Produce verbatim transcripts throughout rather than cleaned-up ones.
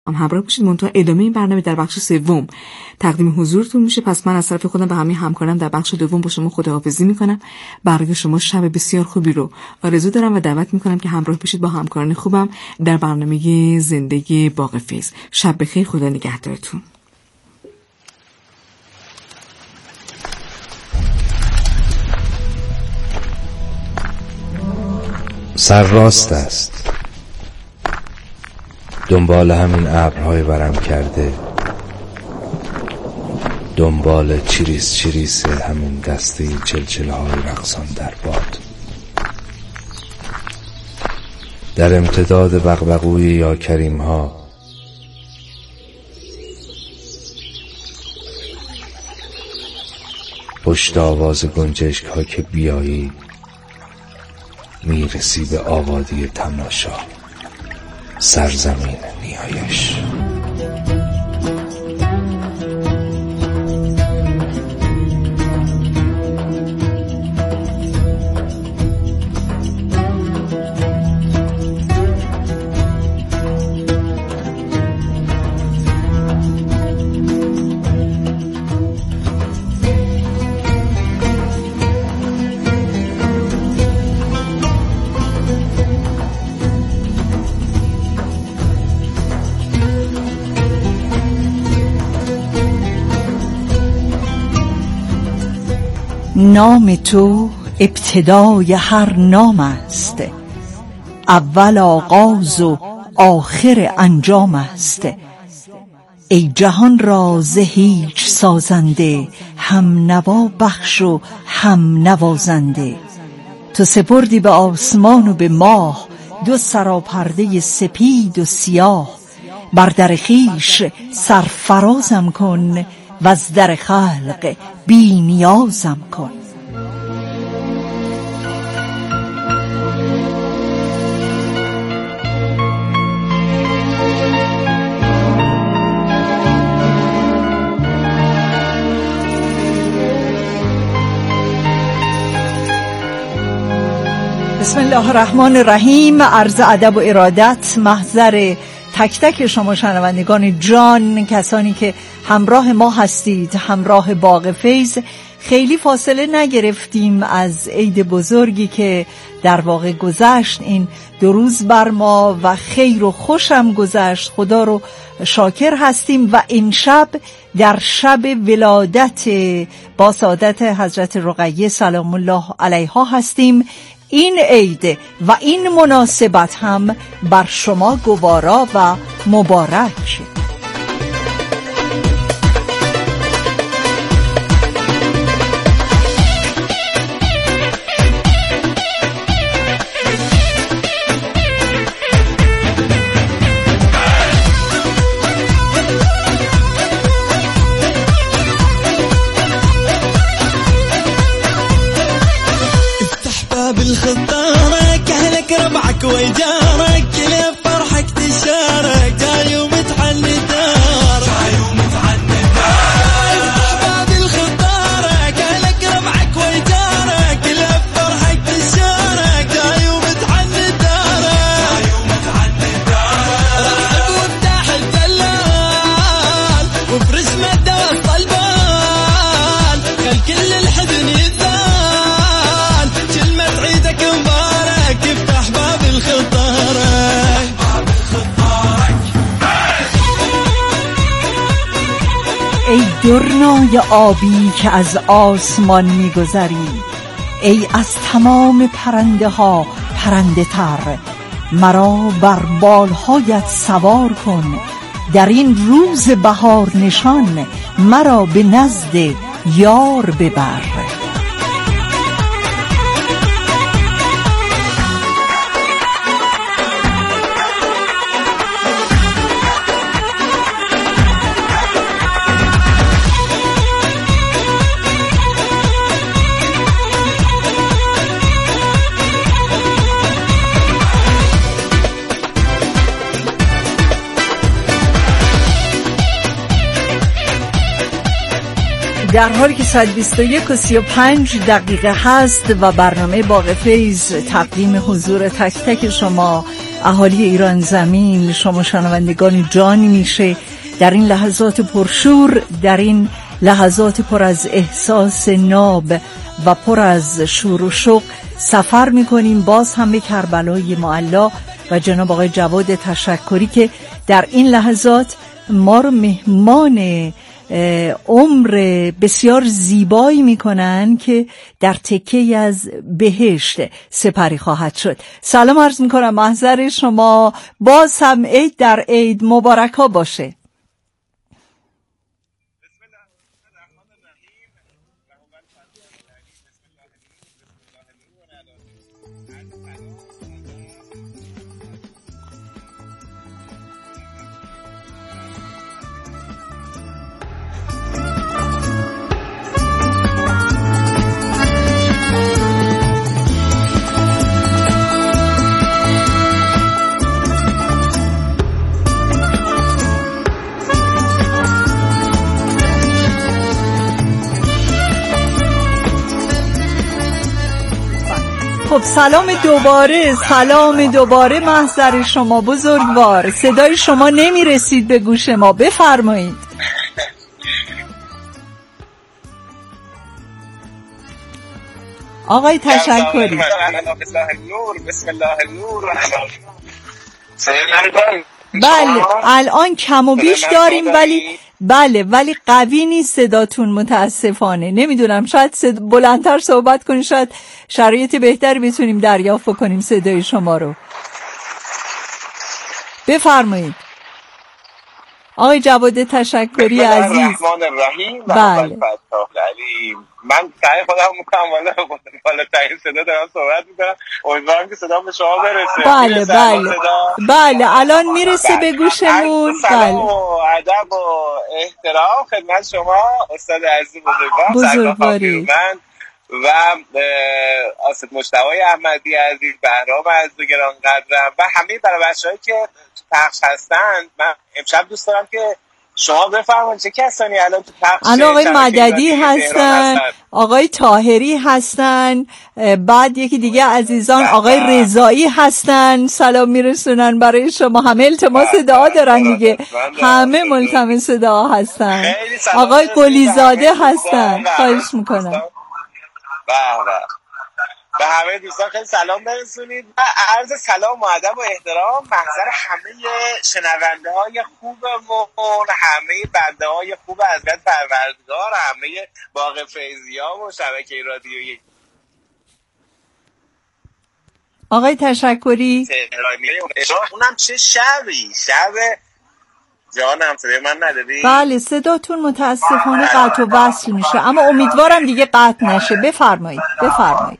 هم همراه باشید. منتها ادامه این برنامه در بخش سوم تقدیم حضورتون میشه. پس من از طرف خودم و همه همکارم در بخش دوم با شما خداحافظی میکنم. برای شما شب بسیار خوبی رو آرزو دارم و دعوت میکنم که همراه بشید با همکاران خوبم در برنامه زندگی باغ فیض. شب بخیر، خدا نگهدارتون. سر راست است، دنبال همین ابرهای ورم کرده، دنبال چیریس چیریس همین دسته چلچله های رقصان در باد، در امتداد بغبغوی یا کریم ها، پشت آواز گنجشک ها که بیایی میرسی به آبادی تماشا، سرزمین نیایش. نام تو ابتدای هر نام است، اول آغاز و آخر انجام است. ای جهان را ز هیچ سازنده، هم نوا بخش و هم نوازنده. تو سپردی به آسمان و به ماه، دو سراپرده سپید و سیاه. بر در خویش سرفرازم کن، وز در خلق بی نیازم کن. بسم الله الرحمن الرحیم. عرض ادب و ارادت محضر تک تک شما شنوندگان جان، کسانی که همراه ما هستید، همراه باغ فیض. خیلی فاصله نگرفتیم از عید بزرگی که در واقع گذشت، این دو روز بر ما و خیر و خوشم گذشت. خدا رو شاکر هستیم و این شب در شب ولادت با سعادت حضرت رقیه سلام الله علیها هستیم. این عید و این مناسبت هم بر شما گوارا و مبارک. بالخطارك أهلك ربعك ويجارك كل فرحك تشارك جاي ومتحني دارك جاي ومتحني دارك افتح باب الخطارك أهلك ربعك ويجارك كل فرحك تشارك جاي ومتحني دارك جاي ومتحني دارك رحب وافتح الدلال وفرش مدى وسط البال خل كل الحزن يزال مبارك افتح باب الخطارك باب الخطارك. ای درنای آبی که از آسمان میگذری، ای از تمام پرنده ها پرنده تر، مرا بر بالهایت سوار کن. در این روز بهار نشان، مرا به نزد یار ببر. در حالی که ساعت بیست و یک و سی و پنج دقیقه هست و برنامه باغ فیض تقدیم حضور تک تک شما اهالی ایران زمین، شما شنوندگان جانی میشه در این لحظات پرشور، در این لحظات پر از احساس ناب و پر از شور و شوق سفر میکنیم باز هم به کربلای معلا و جناب آقای جواد تشکری که در این لحظات ما رو مهمان عمر بسیار زیبایی میکنن که در تکه‌ای از بهشت سپری خواهد شد. سلام عرض میکنم، محضر شما باز هم عید در عید مبارک ها باشه. خب سلام دوباره، سلام دوباره محضر شما بزرگوار. صدای شما نمی رسید به گوش ما، بفرمایید. آقای تشکری. بسم الله النور. بله الان کم و بیش داریم ولی بله ولی قوی نیست صداتون متاسفانه. نمیدونم شاید صد... بلندتر صحبت کنید، شاید شرایط بهتری بتونیم دریافت کنیم صدای شما رو. بفرمایید آقای جواد تشکری عزیز. الرحمن الرحیم. بله من سعی خودم میکنم والا والا تایید صدا دارم صحبت میکنم، امیدوارم که صدا به شما برسه. بله بله بله الان میرسه به گوشمون. سلام و ادب و احترام خدمت شما استاد عزیز بزرگوار بزرگواری و آسد مجتبی احمدی عزیز، بهرام عزیز گرانقدرم و همه برای بچه‌هایی که پخش هستن. من امشب دوست دارم که شما بفرمایید چه کسانی الان تو پخش الان آقای مددی هستن، آقای طاهری هستن، بعد یکی دیگه عزیزان آقای رضایی هستن سلام میرسونن برای شما. همه التماس دعا دارن دیگه، همه ملتمس دعا هستن. آقای قلیزاده هستن، خواهش میکنم. به همه دوستان خیلی سلام برسونید و عرض سلام و ادب و احترام محضر همه شنونده های خوبمون، همه بنده های خوب حضرت پروردگار، همه باغ فیضیا و شبکه رادیویی. آقای تشکری اونم چه شبی، شب جانم صدای من نداری؟ بله صداتون متاسفانه قطع و وصل میشه، اما امیدوارم دیگه قطع نشه. بفرمایید بفرمایید.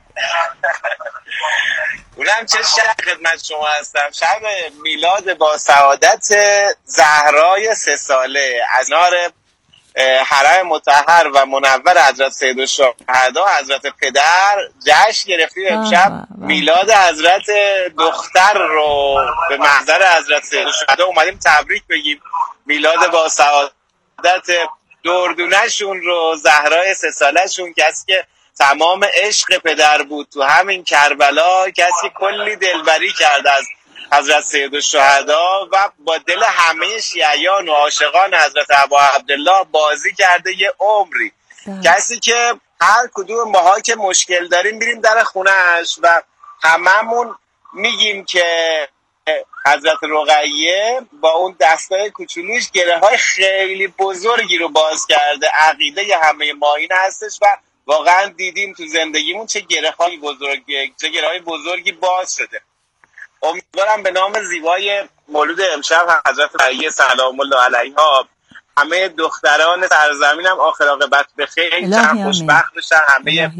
اونم چه شب خدمت شما هستم، شب میلاد با سعادت زهرای سه ساله از نار حرم مطهر و منور حضرت سیدالشهدا حضرت پدر جشن گرفتیم. امشب میلاد حضرت دختر رو به محضر حضرت سیدالشهدا اومدیم تبریک بگیم. میلاد با سعادت دردونه شون رو، زهرای سه ساله شون، کسی که تمام عشق پدر بود تو همین کربلا، کسی کلی دلبری کرد از حضرت سیدالشهدا و با دل همه شیعیان و عاشقان حضرت ابا عبدالله بازی کرده یه عمری. کسی که هر کدوم ماها که مشکل داریم میریم در خونهش و هممون میگیم که حضرت رقیه با اون دستای کوچولوش گره های خیلی بزرگی رو باز کرده. عقیده همه ما این هستش و واقعا دیدیم تو زندگیمون چه گره های بزرگی چه گره های بزرگی باز شده. امیدوارم به نام زیبای مولود امشب حضرت رقیه سلام الله علیها همه دختران سرزمینم آخر عاقبت به خیر، چند خوشبخت بشن، همه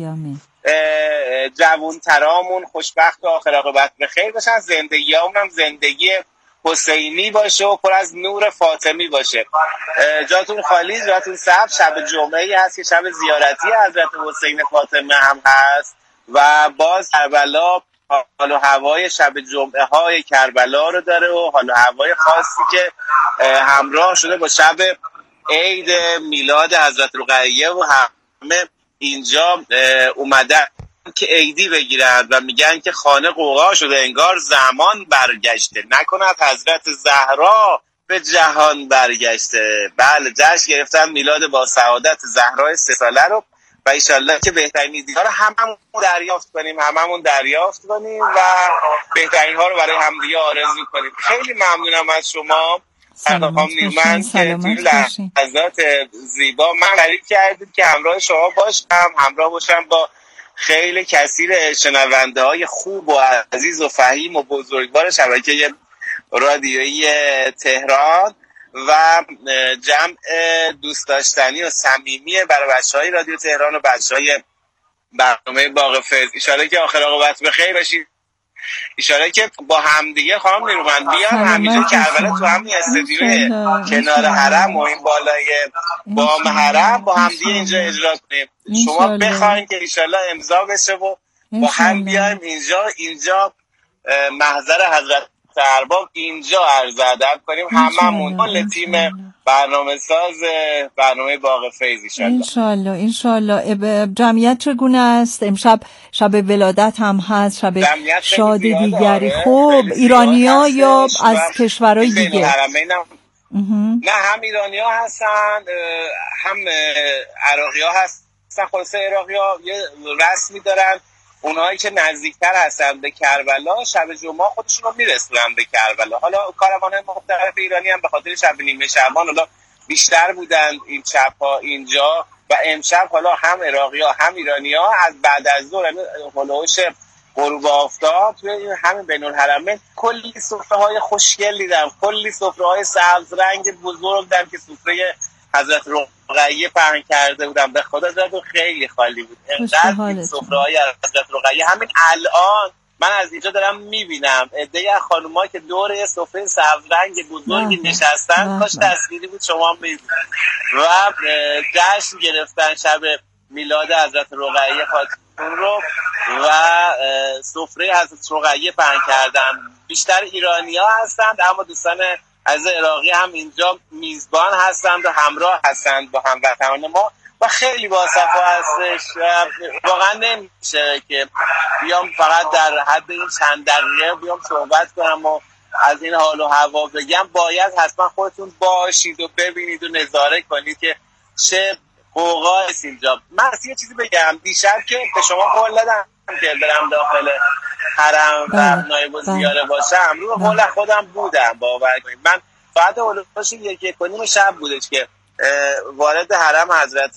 جوانترامون خوشبخت و آخر عاقبت به خیر بشن، زندگیامون هم زندگی حسینی باشه و پر از نور فاطمی باشه. جاتون خالی، جاتون صاف. شب جمعه هست که شب زیارتی حضرت حسین فاطمه هم هست و باز کربلا حال و هوای شب جمعه های کربلا رو داره و حال و هوای خاصی که همراه شده با شب عید میلاد حضرت رقیه و همه اینجا اومدن. که عیدی بگیرند و میگن که خانه قوقا شده انگار زمان برگشته، نکند حضرت زهرا به جهان برگشته. بله، جشن گرفتن میلاد با سعادت زهرای سه ساله رو و ایشالله که بهترین ایدی‌ها رو هممون دریافت کنیم هممون دریافت کنیم و بهترین ها رو برای همدیگه آرزو کنیم. خیلی ممنونم از شما خانم نیرومند که توی لحظات زیبا من تعریف کردید که همراه شما باشم، همراه باشم با خیلی کثیر شنونده های خوب و عزیز و فهیم و بزرگوار شبکه رادیویی تهران و جمع دوست داشتنی و صمیمی برای بچهای رادیو تهران و بچهای برنامه باغ فیض. ایشالا که آخر عاقبت به خیر باشید، ایشالا که با همدیگه خانم نیرومند بیان همینجا کربلا تو همین استودیو کنار حرم و این بالای بام حرم با همدیگه اینجا اجرا کنیم. شما بخواین که ایشالا امضا بشه و با هم بیایم اینجا اینجا محضر حضرت ارباب اینجا عرض ادب کنیم هممون کل تیم برنامه ساز برنامه باغ فیض انشالله. انشالله. جمعیت چگونه است؟ امشب شب ولادت هم هست، شب شاد دیگری. خب ایرانی‌ها یا از کشورهای دیگه؟ نه، هم ایرانی‌ها هستن هم عراقی‌ها هستن. خلاصه عراقی‌ها یه رسمی دارن، اونایی که نزدیکتر هستن به کربلا شب جمعه خودشون رو میرسونن به کربلا. حالا کاروان‌های مختلف ایرانی هم به خاطر شب نیمه شعبان حالا بیشتر بودن این شب‌ها اینجا و امشب حالا هم عراقی‌ها هم ایرانی‌ها از بعد از ظهر هلوش غروب آفتاب توی این همین بین الحرمین کلی سفره‌های خوشگل دیدم، کلی سفره‌های سبز رنگ بزرگ دیدم که سفره حضرت رقیه پهن کرده بودم. به خدا جاتون خیلی خالی بود، انقدر این سفره‌های حضرت رقیه. همین الان من از اینجا دارم میبینم عده‌ای از خانوما که دور یه سفره سبز رنگ بزرگی نشستن، کاش تصویری بود شما می‌دید و جشن گرفتن شب میلاد حضرت رقیه خاتون رو و سفره حضرت رقیه پهن کردن. بیشتر ایرانی‌ها هستند اما دوستان از عراقی هم اینجا میزبان هستند و همراه هستند با هموطنان ما و خیلی باصفا هستش. واقعا نمیشه که بیام فقط در حد این چند دقیقه بیام صحبت کنم و از این حال و هوا بگم. باید حتما خودتون باشید و ببینید و نظاره کنید که چه قوقا است اینجا. من یه چیزی بگم، دیشب که به شما قول دادم که برم داخل حرم و نایب الزیاره باشم، رو قول خودم بودم. باور کنید من بعد اولش یک یک و نیم شب بودش که وارد حرم حضرت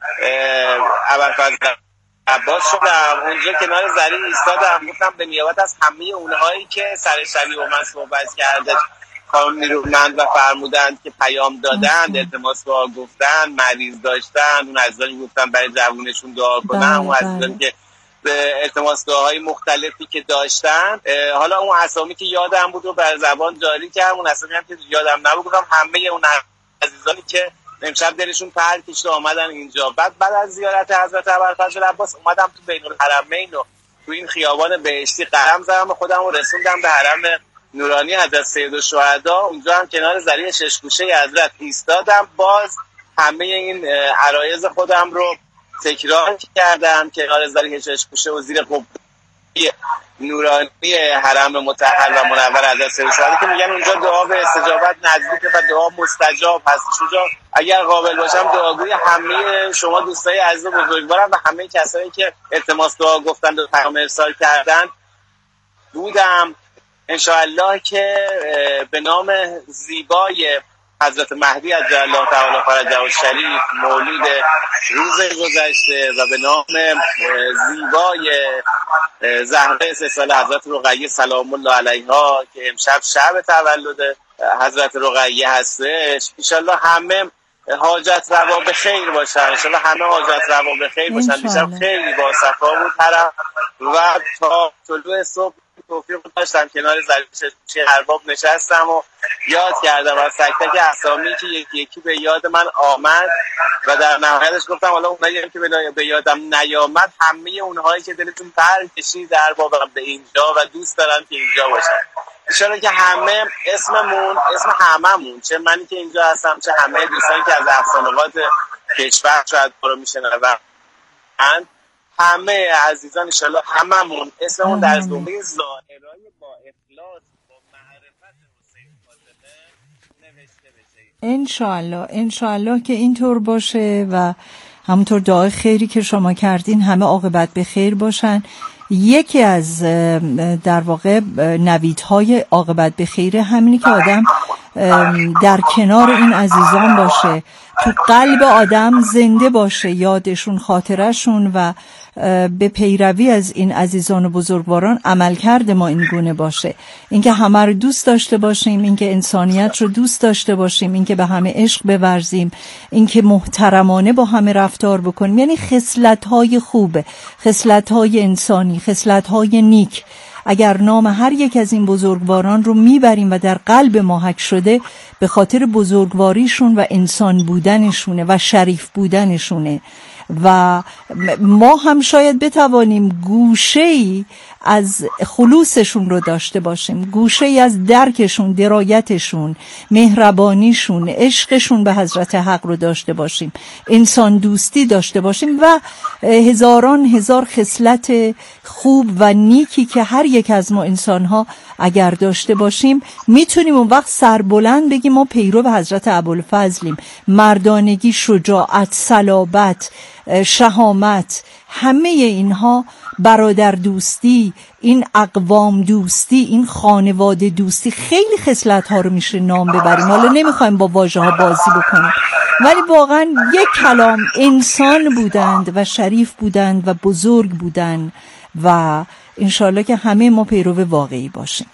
ابوالفضل عباس شدم. اونجا کنار زرین ایستادم، گفتم به نیابت از همه اونهایی که سر شبی با من صحبت کرده خانم نیرومند و فرمودند که پیام دادند، التماس دعا گفتن، مریض داشتن، اون عزیزانی گفتن برای جوونشون دعا کنن، اون عزیزانی که التماس دعاهای مختلفی که داشتن، حالا اون اسامی که یادم بود و بر زبان جاری کردم، اون اسامی هم که یادم نبود گفتم همه اون عزیزانی که امشب دلشون پر کشیده آمدن اینجا. بعد بعد از زیارت حضرت ابوالفضل عباس اومدم تو بین الحرمین و تو این خیابان بهشتی قدم زدم و خودم رو رسوندم به حرم نورانی حضرت سیدالشهدا. اونجا هم کنار زرین ششگوشه حضرت ایستادم، باز همه این عرایض خودم رو تکرار کردم کنار زرین ششگوشه و زیر قبه نورانی حرم مطهر و منور حضرت سیدالشهدا که میگن اونجا دعا به استجابت نزدیکه و دعا مستجاب هست. اونجا اگر قابل باشم دعاگوی همه شما دوستای عزیز و بزرگوارم و همه کسایی که التماس دعا گفتن و پیام ارسال کردن بودم. انشاءالله که به نام زیبای حضرت مهدی عجل الله تعالی فرجه الشریف مولود روز گذشته و به نام زیبای زهره سه ساله حضرت رقیه سلام الله علیها که امشب شب تولد حضرت رقیه هستش، انشاءالله همه حاجت روا به خیر باشن، انشاءالله همه حاجت روا به خیر باشن. دیشب خیلی با صفا بود طرف و تا طلوع صبح توفیق داشتم کنار زرین ارباب نشستم و یاد کردم از تک تک اسامی که یکی یکی به یاد من آمد و در نهایتش گفتم حالا اونایی که به یادم نیامد همه اونهایی که دلتون پر کشید در اربابم به اینجا و دوست دارن که اینجا باشن، انشالله که همه اسممون اسم هممون، چه منی که اینجا هستم چه همه دوستانی که از افسانه‌ات کشور شاید برو میشنون همه عزیزان انشالله هممون اسممون در زمره زائرای با اخلاص با معرفت حسین فاطمه نوشته بشه انشالله. انشالله که اینطور باشه و همونطور دعای خیری که شما کردین همه عاقبت به خیر باشن. یکی از در واقع نویدهای عاقبت به خیر همینی که آدم در کنار این عزیزان باشه، تو قلب آدم زنده باشه یادشون، خاطرشون و به پیروی از این عزیزان و بزرگواران عملکرد ما این گونه باشه. اینکه همه رو دوست داشته باشیم، اینکه انسانیت رو دوست داشته باشیم، اینکه به همه عشق بورزیم، اینکه محترمانه با همه رفتار بکنیم، یعنی خصلت‌های خوب، خصلت‌های انسانی، خصلت‌های نیک. اگر نام هر یک از این بزرگواران رو میبریم و در قلب ما حک شده، به خاطر بزرگواریشون و انسان بودنشونه و شریف بودنشونه و ما هم شاید بتوانیم گوشه‌ای از خلوصشون رو داشته باشیم، گوشه‌ای از درکشون، درایتشون، مهربانیشون، عشقشون به حضرت حق رو داشته باشیم، انسان دوستی داشته باشیم و هزاران هزار خصلت خوب و نیکی که هر یک از ما انسان‌ها اگر داشته باشیم میتونیم اون وقت سربلند بگیم ما پیرو حضرت ابوالفضلیم. مردانگی، شجاعت، صلابت، شهامت، همه اینها، برادر دوستی، این اقوام دوستی، این خانواده دوستی، خیلی خصلت ها رو میشه نام ببریم. حالا نمیخوایم با واژه ها بازی بکنیم، ولی واقعا یک کلام انسان بودند و شریف بودند و بزرگ بودند و انشالله که همه ما پیرو واقعی باشیم.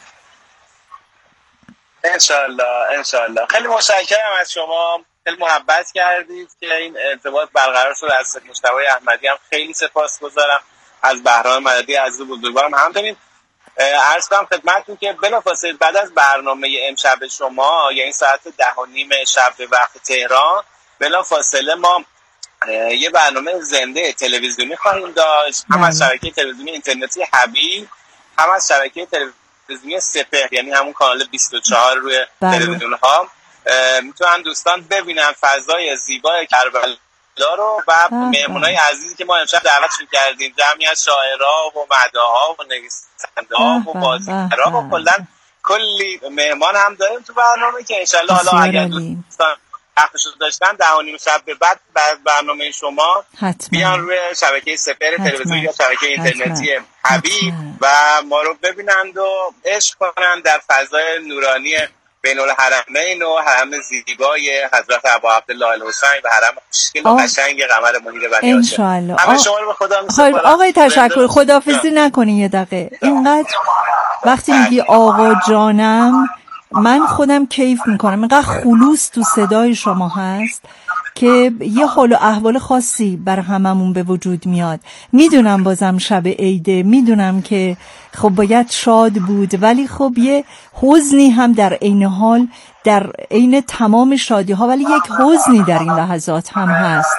انشالله انشالله. خیلی متشکرم از شما، خیلی محبت کردید که این ارتباط برقرار شد. از مجتبی احمدی هم خیلی سپاسگزارم، از بهرام مددی عزیز بزرگوارم همچنین. عرض کنم خدمتتون که بلافاصله بعد از برنامه امشب شما، یعنی ساعت ده و نیم شب به وقت تهران، بلافاصله ما یه برنامه زنده تلویزیونی خواهیم داشت، هم از شبکه تلویزیونی اینترنتی حبیب، هم از شبکه تلویزیونی سپهر، یعنی همون کانال بیست و چهار روی تلویزیون ها. میتونن دوستان ببینن فضای زیبای کربلا رو و مهمونای عزیزی که ما امشب دعوتشون کردیم، جمعی از شاعرها و مداحا و نویسنده‌ها و بازیگرا و کلا کلی مهمان هم داریم تو برنامه که انشالله حالا اگر دوستان وقتشو داشتن ده و نیم شب به بعد بعد برنامه شما حتما بیان روی شبکه سپهر تلویزیونی یا شبکه اینترنتی حبیب و ما رو ببینند و عشق کنند در فضای نورانی بین الحرمین و حرم زیبای حضرت ابا عبدالله الحسین و حرم خوشگل و قشنگ قمر منیر بنی هاشم. همه شما رو به خدا می‌سپارم. آقای تشکر، خداحافظی نکنین یه دقیقه. اینقدر وقتی میگی آقا جانم من خودم کیف میکنم، اینقدر خلوص تو صدای شما هست که یه حال و احوال خاصی بر هممون به وجود میاد. میدونم بازم شب عیده، میدونم که خب باید شاد بود، ولی خب یه حزنی هم در عین حال، در عین تمام شادی ها، ولی یک حزنی در این لحظات هم هست.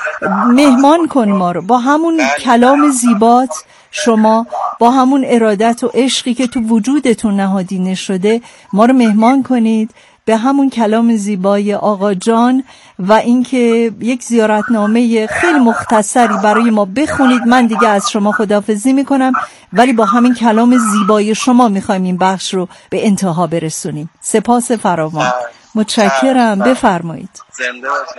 مهمان کن ما رو با همون کلام زیبات، شما با همون ارادت و عشقی که تو وجودتون نهادینه شده ما رو مهمان کنید به همون کلام زیبای آقا جان و اینکه یک زیارتنامه خیلی مختصری برای ما بخونید. من دیگه از شما خداحافظی میکنم، ولی با همین کلام زیبای شما میخوایم این بخش رو به انتها برسونیم. سپاس فراوان، متشکرم. بفرمایید. زنده باشید.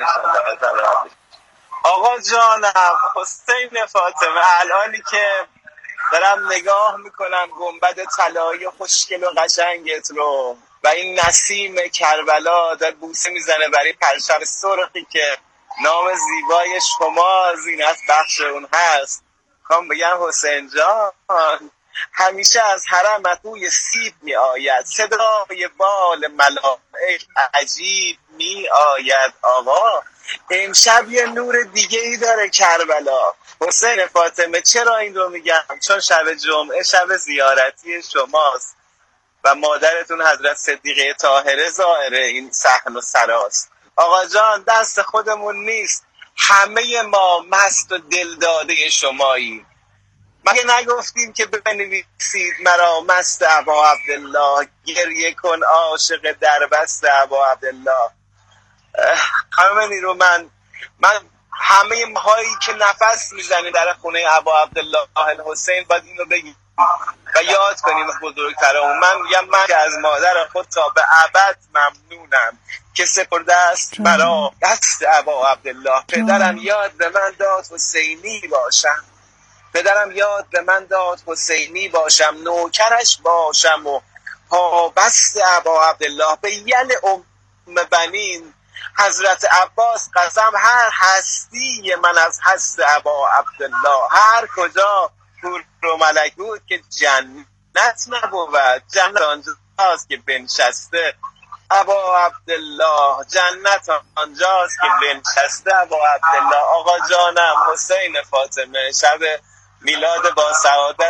آقا جانم حسین فاطمه، الانی که دارم نگاه میکنم گنبد طلایی خوشگل و قشنگت رو و این نسیم کربلا در بوسه میزنه برای پرچم سرخی که نام زیبای شما زینت بخش اون هست، میخوام بگم حسین جان همیشه از حرمت بوی سیب می آید، صدای بال ملائک عجیب می آید. آقا امشب یه نور دیگه ای داره کربلا. حسین فاطمه چرا این رو میگم؟ چون شب جمعه شب زیارتی شماست و مادرتون حضرت صدیقه طاهره زائره این صحن و سراست. آقا جان دست خودمون نیست، همه ما مست و دلداده شماییم. مگه نگفتیم که بنویسید مرا مست ابا عبدالله، گریه کن عاشق دربست ابا عبدالله. همه نیرو من من همه ماهایی که نفس میزنیم در خونه ابا عبدالله الحسین باید اینو بگیم و یاد کنیم بزرگترامون. من میگم من از مادر خود تا به ابد ممنونم که سپرده است مرا دست ابا عبدالله. پدرم یاد به من داد حسینی باشم، پدرم یاد به من داد حسینی باشم، نوکرش باشم و پابست ابا عبدالله. به یل ام بنین حضرت عباس قسم هر هستی من از هست ابا عبدالله. هر کجا پور و ملک بود که جنت نبود، جنت آنجاست که بنشسته ابا عبدالله، جنت آنجاست که بنشسته ابا عبدالله. آقا جانم حسین فاطمه، شب میلاد با سعادت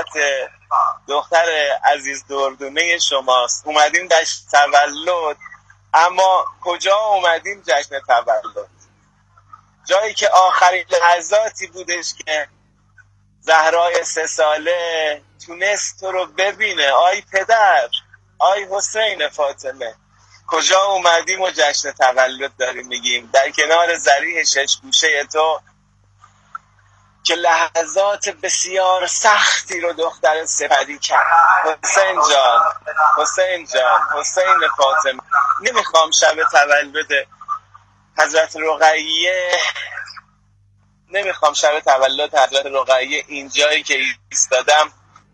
دختر عزیز دردونه شماست. اومدیم جشن تولد، اما کجا اومدیم جشن تولد؟ جایی که آخرین لحظاتی بودش که زهرای سه ساله تونست تو رو ببینه. آی پدر، آی حسین فاطمه، کجا اومدیم و جشن تولد داریم میگیم در کنار ذریح شش گوشه تو که لحظات بسیار سختی رو دختر سپری کرد. حسین جان، حسین جان، حسین فاطمه، نمیخوام شب تولد حضرت رقیه نمیخوام شب تولد حضرت رقیه اینجایی که ایستادم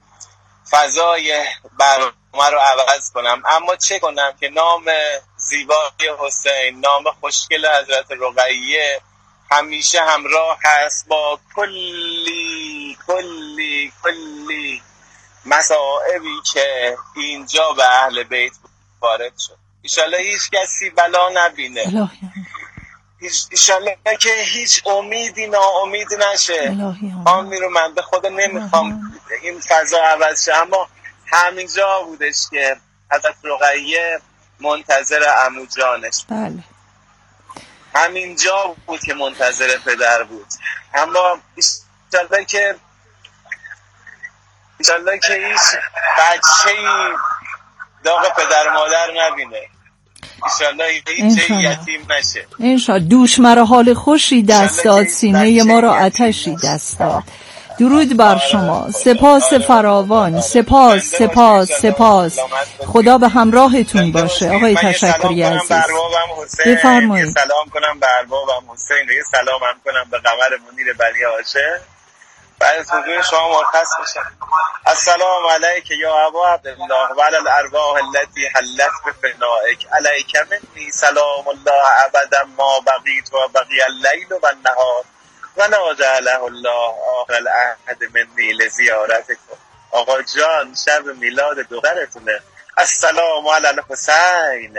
فضای برنامه رو عوض کنم، اما چه کنم که نام زیبای حسین، نام خوشگل حضرت رقیه همیشه همراه هست با کلی کلی کلی مصائبی که اینجا به اهل بیت وارد شد. ایشالله هیچ کسی بلا نبینه، ایشالله که هیچ امیدی ناامید نشه. آمین رو من به خدا نمیخوام این فضا عوض شه، اما همینجا بودش که حضرت رقیه منتظر عمو جانش، بله همینجا بود که منتظر پدر بود. اما ایشالله که ایشالله که هیچ بچه‌ای داغ پدر مادر نبینه، ایشالله هیچ یتیم نشه. انشالله. دوش مرا حال خوشی دست داد، سینه ما را آتشی دست داد. درود بر شما، سپاس فراوان، سپاس سپاس سپاس. خدا به همراهتون باشه آقای تشکری عزیز. بفرمایید. سلام کنم به اربابم حسین، یه سلام هم کنم به قمر منیر بلی هاشم. بعد از حضور شما مرخص میشم. السلام علیک یا ابا عبدالله و علی الارواح التي حلت بفنائک، علیک منی سلام الله ابدا ما بقیت و بقی اللیل و النهار و لا جعله الله آخر العهد منی لزیارتکم. آقا جان شب میلاد دخترتونه. السلام علی الحسین.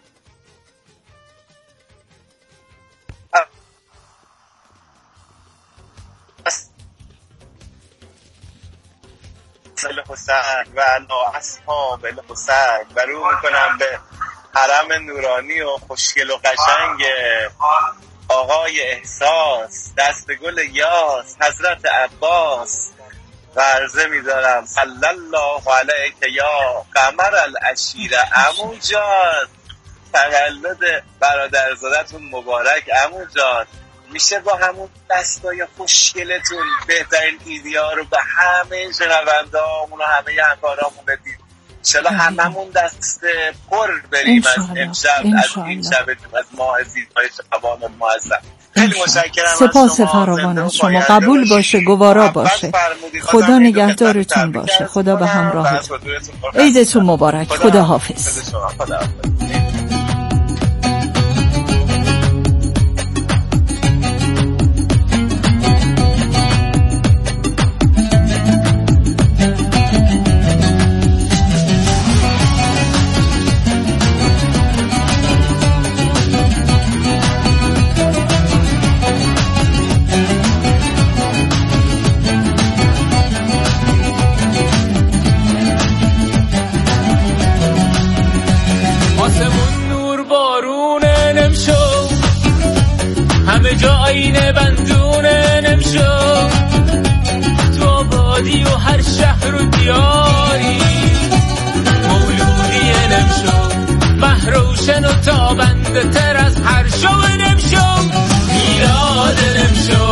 الحسین و انا اصحاب الحسین و رو میکنم به حرم نورانی و خوشگل و قشنگ آقای احساس، دست گل یاس، حضرت عباس و عرضه میدارم صلی الله علیک یا قمر العشیره. عمو جان تولد برادرزادتون مبارک. عمو جان میشه با همون دستای خوشگلتون بهترین ایدیا رو به همه شنونده هامون و همه همکارامون بدید؟ انشالله هممون دست پر بریم از امشب، از این شبتون، از ماه زیبای شعبان المعظم. خیلی متشکرم. سپاس فراوان از شما. قبول باشه، گوارا باشه. خدا نگهدارتون باشه. خدا به همراهتون. عیدتون مبارک. خدا حافظ. آینه بندونه نمشو تو آبادی و هر شهر و دیاری، مولودی نمشو محروشن و تابنده تر از هر شو نمشو، میلاد نمشو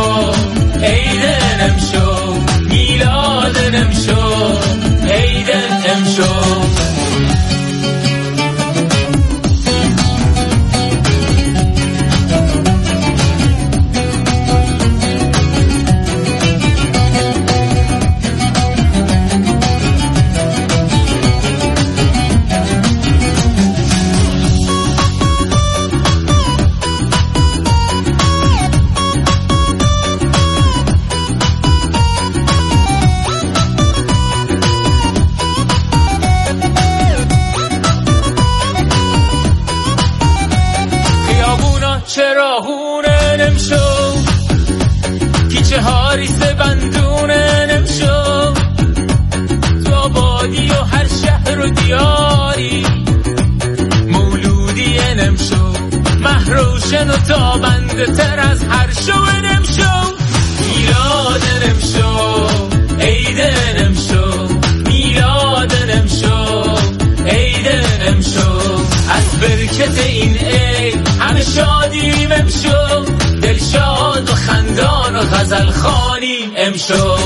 چراغونه نمشو کیچه هاریسه بندونه نمشو تو آبادی و هر شهر و دیاری مولودی نمشو محروشن و تابنده تر از هر شو نمشو میلاد نمشو عید نمشو میلاد نمشو عید نمشو از برکت این عید همه شادیم امشو دل شاد و خندان و غزل خوانیم امشو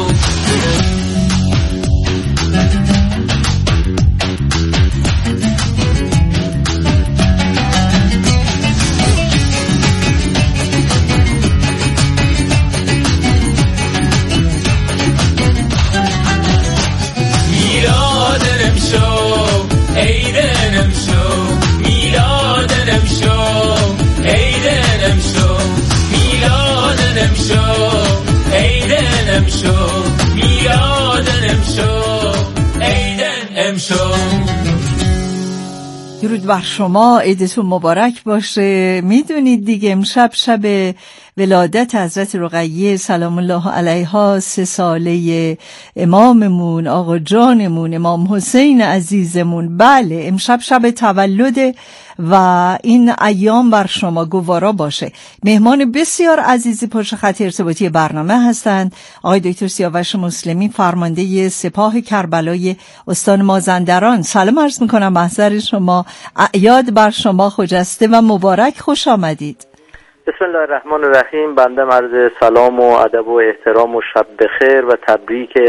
درود بر شما، عیدتون مبارک باشه. میدونید دیگه امشب شب ولادت حضرت رقیه سلام الله علیها، سه ساله اماممون، آقا جانمون، امام حسین عزیزمون. بله امشب شب تولد و این ایام بر شما گوارا باشه. مهمان بسیار عزیزی پشت خط ارتباطی برنامه هستند آقای دکتر سیاوش مسلمی، فرمانده سپاه کربلای استان مازندران. سلام عرض میکنم محضر شما، اعیاد بر شما خجسته و مبارک، خوش آمدید. بسم الله الرحمن الرحیم. بنده عرض سلام و ادب و احترام و شب بخیر و تبریک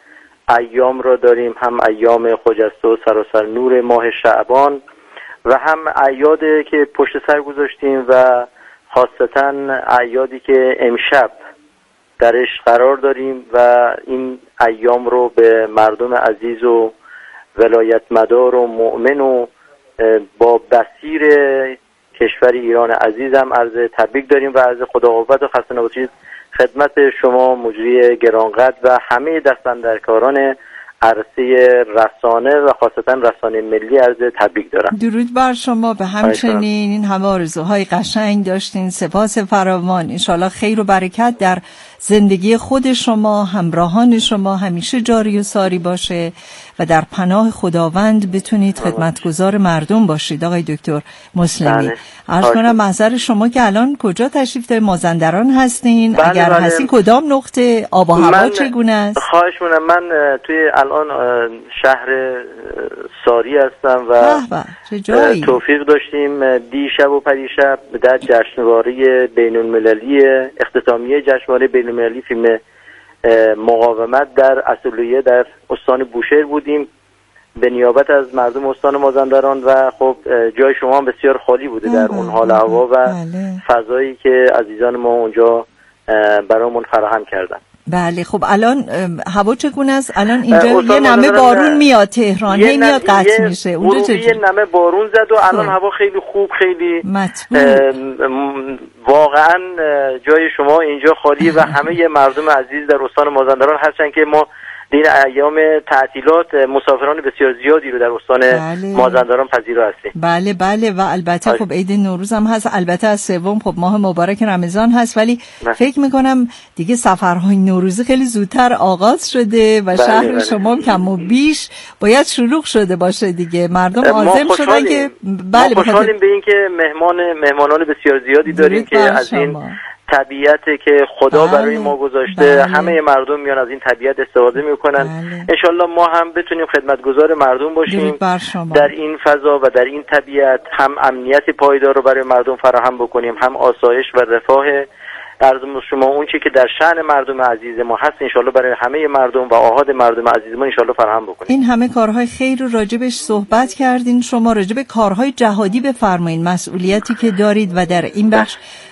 ایام را داریم، هم ایام خجسته و سراسر نور ماه شعبان و هم اعیادی که پشت سر گذاشتیم و خاصتا اعیادی که امشب درش قرار داریم و این ایام رو به مردم عزیز و ولایتمدار و مؤمن و با بصیر کشور ایران عزیزم عرض تبریک داریم و عرض خدا قوت و خسته نباشید خدمت شما مجری گرانقدر و همه دستاندرکاران عرصه رسانه و خاصتا رسانه ملی عرض تبریک دارم. درود بر شما. به همچنین این همه آرزوهای قشنگ داشتین، سپاس فراوان. انشالله خیر و برکت در زندگی خود شما، همراهان شما همیشه جاری و ساری باشه و در پناه خداوند بتونید خدمتگزار مردم باشید. آقای دکتر مسلمی، عرض کنم محضر شما که الان کجا تشریف دارید؟ مازندران هستین؟ بله اگر بله. هستین کدام نقطه؟ آب و هوا چگونه است؟ خواهش می‌کنم. من توی الان شهر ساری هستم و توفیق داشتیم دیشب و پریشب در جشنواره بین‌المللی اختتامیه جشنواره بین‌المللی فیلم مقاومت در اصولیه در استان بوشهر بودیم به نیابت از مردم استان مازندران و خب جای شما هم بسیار خالی بوده در اون حال هوا و فضایی که عزیزان ما اونجا برامون فراهم کردن. بله خب الان هوا چگونه است؟ الان اینجا یه نمه بارون میاد، تهران هی میاد قطع میشه. اونجا چجوری؟ یه نمه بارون زد و الان هوا خیلی خوب، خیلی واقعا جای شما اینجا خالی و همه مردم عزیز در استان مازندران هستن که ما این ایام تعطیلات مسافران بسیار زیادی رو در استان بله. مازندران پذیرا هستیم. بله بله و البته خب عید نوروز هم هست، البته از سوم خب ماه مبارک رمضان هست، ولی نه. فکر میکنم دیگه سفرهای نوروزی خیلی زودتر آغاز شده و بله شهر بله. شما کم و بیش باید شلوغ شده باشه دیگه، مردم عازم شدن که بله ما خوشحالیم به این که مهمان مهمانان بسیار زیادی داریم که از این طبیعتی که خدا بله، برای ما گذاشته بله. همه مردم میان از این طبیعت استفاده میکنن. بله. انشالله ما هم بتونیم خدمتگزار مردم باشیم در این فضا و در این طبیعت، هم امنیت پایدار رو برای مردم فراهم بکنیم، هم آسایش و رفاه عرضم شما اون چی که در شأن مردم عزیز ما هست انشالله برای همه مردم و آحاد مردم عزیز ما انشالله فراهم بکنیم. این همه کارهای خیر رو راجبش صحبت کردین، شما راجب کارهای جهادی بفرمایید، مسئولیتی که دارید و در این بخش